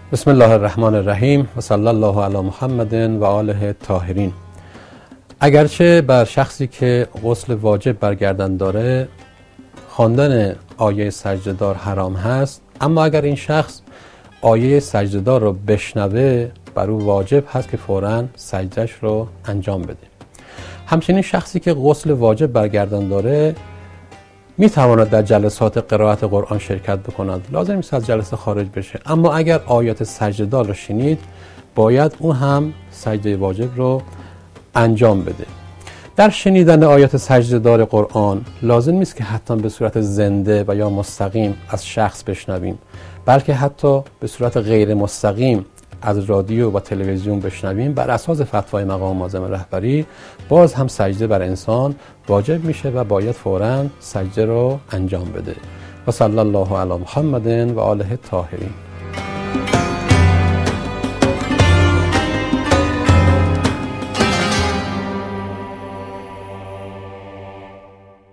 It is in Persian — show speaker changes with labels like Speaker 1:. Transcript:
Speaker 1: بسم الله الرحمن الرحیم و صلی الله علی محمد و آله الطاهرین. اگرچه بر شخصی که غسل واجب بر گردن داره خواندن آیه سجده‌دار حرام هست، اما اگر این شخص آیه سجده‌دار رو بشنوه بر او واجب هست که فوراً سجدهش رو انجام بده. همچنین شخصی که غسل واجب بر گردن داره می تواند در جلسات قرائت قرآن شرکت بکند، لازم نیست از جلسه خارج بشه، اما اگر آیات سجده‌دار رو شنید باید او هم سجده واجب رو انجام بده. در شنیدن آیات سجده‌دار قرآن لازم نیست که حتما به صورت زنده و یا مستقیم از شخص بشنویم، بلکه حتی به صورت غیر مستقیم از رادیو و تلویزیون بشنویم. بر اساس فتوای مقام معظم رهبری باز هم سجده بر انسان واجب میشه و باید فوراً سجده رو انجام بده. و صلی الله علی محمد و آله الطاهرین.